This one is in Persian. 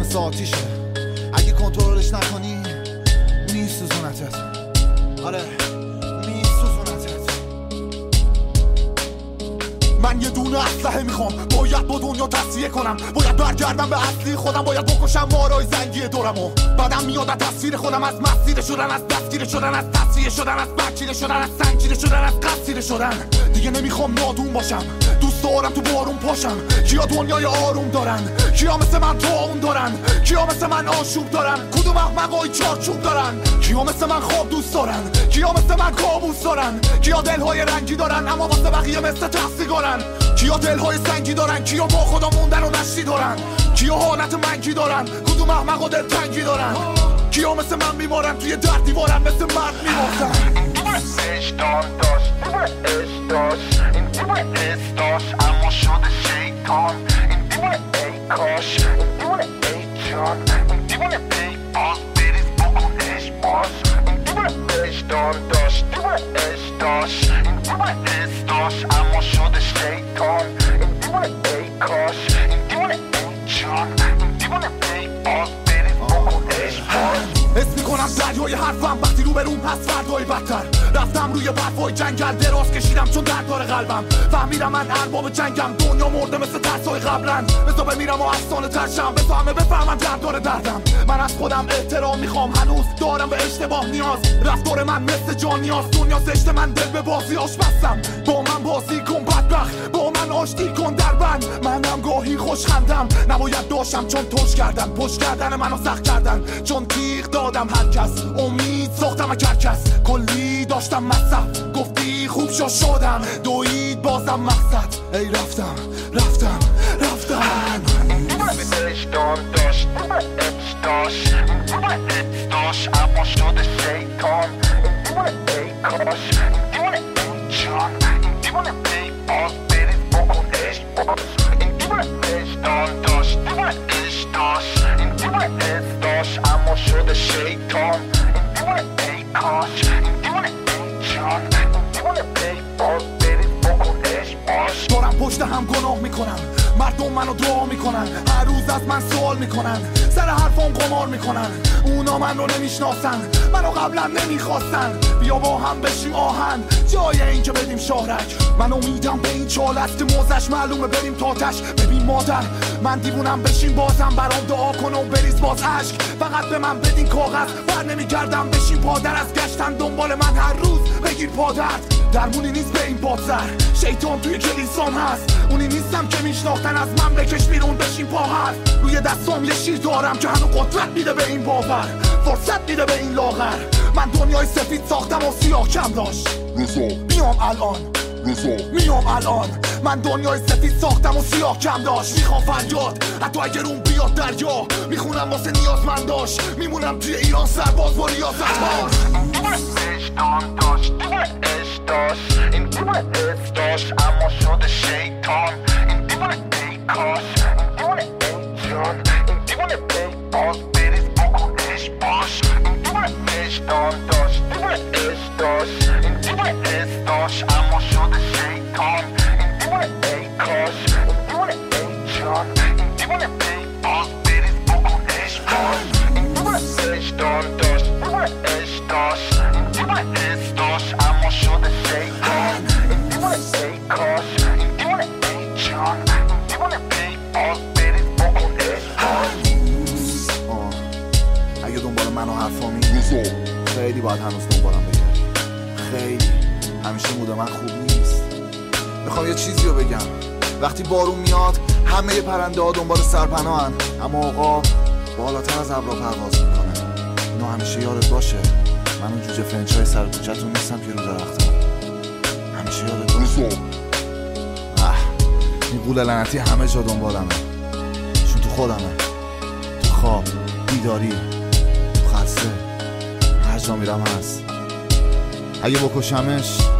مثل آتیشه، اگه کنترلش نکنی میسوزونتت. آره میسوزونتت. من یه دونه اسلحه میخوام، باید با دنیا تصفیه کنم، باید برگردم به اصلی خودم، باید بکشم مارای زنگی دورمو. بعدم میاد از تصویر خودم، از مسیر شدن، از دستگیر شدن، از تصفیه شدن، از بچیده شدن، از سنگیده شدن، از قصیده شدن. دیگه نمیخوام نادون باشم، دوست دارم تو بارون پاشم. کیا دنیای آروم دارن؟ کیا مثل من طاعون دارن؟ کیا مثل من آشوب دارن؟ کدوم احمقای چارچوب دارن؟ کیا مثل من خواب دوست دارن؟ کیا مثل من کابوس دارن؟ کیا دلهای رنگی دارن اما واسه بقیه مثل تفسیگارن؟ کیا دلهای سنگی دارن؟ کیا با خدا موندن و نشتی دارن؟ کیا حالت منگی دارن؟ کدوم احمقا دلتنگی دارن؟ کیا مثل من میمارن توی در دیوارن مثل مرد میمارن؟ این دیوونه استاش اما شده شیطان. این دیوونه ای کاش، این دیوونه ای جان، این دیوونه ای باز بریز بکنش باز. این دیوونه اشتان داشت، دیوونه اشتاش، این دیوونه استاش اما شده شیطان. این دیوونه ای کاش، این دیوونه ای جان، این دیوونه ای باز بریز بکنش باز. حس میکنم دریای حرفم وقتی رو برون پس فردای بدتر. رفتم روی برفای جنگل دراز کشیدم چون درد داره قلبم. فهمیدم من ارباب جنگم، دنیا مرده مثل ترسای قبلن. بذار بمیرم و افسانه ترشم، بذار همه بفهمن درد داره دردم. من از خودم احترام میخوام، هنوز دارم به اشتباه نیاز. رفتار من مثل جان نیاز، دنیا زشت من دل به بازی آش بستم. با من بازی کن بدبخت، با من آشتی کن در بند. منم گاهی خوشخندم، نباید داشتم چون توش کردن. پشت کردن منو سخت کردن چون تیغ دادم هر کس. امید ساختم اگر کس کلی داشتم مصرف. گفتی خوب شدم، دوید بازم مقصد. ای رفتم رفتم رفتم. اشتان داشت، اشتاش، این دیوونه اشتاش اما شده شیطان. این دیوونه ای کاش، این دیوونه ای جان، این دیوونه ای باز بریز بکنش باز. این دیوونه اشتان داشت، دیوونه اشتاش، این دیوونه اشتاش اما شده شیطان. این دیوونه ای کاش، این دیوونه ای جان، این دیوونه ای باز بریز بکنش باز. دارم پشت هم گناه میکنم، مردم منو دعا میکنن، هر روز از من سوال میکنن، سر حرفام قمار میکنن. اونا من رو نمیشناسن، منو قبلا نمیخواستن. بیا با هم بشیم آهن جای این که بدیم شهرک. من امیدم به این چال است که موزش معلومه بریم تاتش. ببین مادر من دیوونم، بشین بازم برام دعا کن و بریز باز عشق. فقط به من بدین کاغذ، بر نمیگردم بشین پادر. از گشتن دنبال من هر روز بگیر پادرد. درمونی نیست به این بادسر، شیطان توی کلیسام هست. اونی نیستم که میشناختن، از من بکش بیرون بشین پا هست. روی دستام یه شیر دارم که هنو قدرت میده به این باور، فرصت میده به این لاغر. من دنیای سفید ساختم و سیاه کم داشت. میام الان میام الان. من دنیای سفید ساختم و سیاه کم داشت. میخوام فریاد حتی اگر اون بیاد دریا. میخونم واسه نیازمنداش، میمونم توی ایران سرباز با ریاضت ها. اشتان داشت، دیوونه اشتاش، این دیوونه اشتاش اما شده شیطان. این دیوونه ای کاش، این دیوونه ای جان، این دیوونه ای باز بریز بکنش باش. این دیوونه اشتان داشت، دیوونه اشتاش، این دیوونه اشتاش اما شده شیطان. این دیوونه ای کاش، این دیوونه ای جان، این دیوونه ای باز بریز بکنش باش. این دیوونه اشتان داشت، دیوونه اشتاش، این دیوونه اشتاش اما شده شیطان. این دیوونه ای کاش، این دیوونه ای جان، این دیوونه ای باز بریز بکنش باش. اگه دنبال من و حرفامی خیلی باید هنوز دنبالم بگردی. خیلی همیشه مود من خوب نیست. میخوام یه چیزی رو بگم. وقتی بارون میاد همه پرنده ها دنبال سرپناهن، اما آقا بالاتر از ابرا پرواز میکنه. اینو همیشه یادت باشه. من اون جوجه فرنچای سر کوچه‌تون نیستم که رو درختم. همیشه یادت باشه. این قول لعنتی همه جا دنبالمه، چون تو خودمه، تو خواب، بیداری، تو خسته، هر جا میرم هست. اگه بکشمش